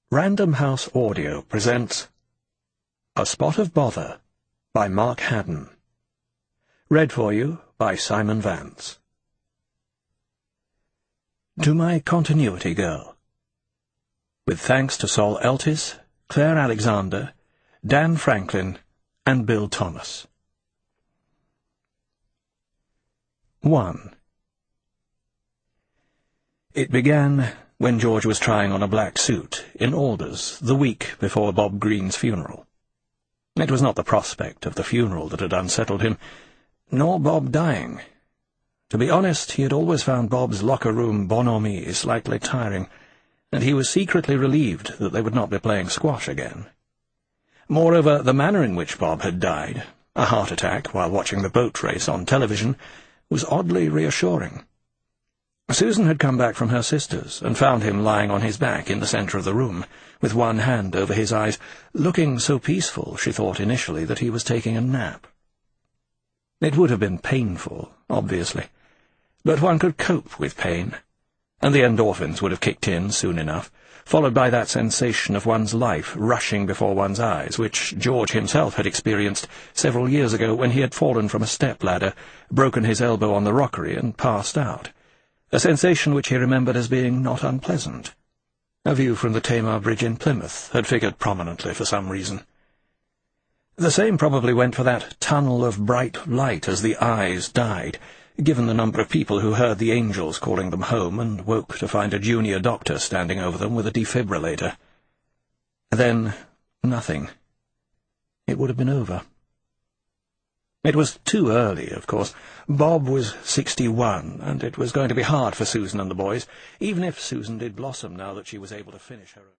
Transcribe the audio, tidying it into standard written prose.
Random House Audio presents A Spot of Bother by Mark Haddon. Read for you by Simon Vance. To My Continuity Girl. With thanks to Sol Eltis, Claire Alexander, Dan Franklin, and Bill Thomas. 1. It began when George was trying on a black suit in Alders the week before Bob Green's funeral. It was not the prospect of the funeral that had unsettled him, nor Bob dying. To be honest, he had always found Bob's locker-room bonhomie slightly tiring, and he was secretly relieved that they would not be playing squash again. Moreover, the manner in which Bob had died, a heart attack while watching the boat race on television, was oddly reassuring. Susan had come back from her sister's and found him lying on his back in the centre of the room, with one hand over his eyes, looking so peaceful, she thought initially, that he was taking a nap. It would have been painful, obviously, but one could cope with pain, and the endorphins would have kicked in soon enough, followed by that sensation of one's life rushing before one's eyes, which George himself had experienced several years ago when he had fallen from a step-ladder, broken his elbow on the rockery, and passed out. A sensation which he remembered as being not unpleasant. A view from the Tamar Bridge in Plymouth had figured prominently for some reason. The same probably went for that tunnel of bright light as the eyes died, given the number of people who heard the angels calling them home and woke to find a junior doctor standing over them with a defibrillator. Then nothing. It would have been over. It was too early, of course. Bob was 61, and it was going to be hard for Susan and the boys, even if Susan did blossom now that she was able to finish her own.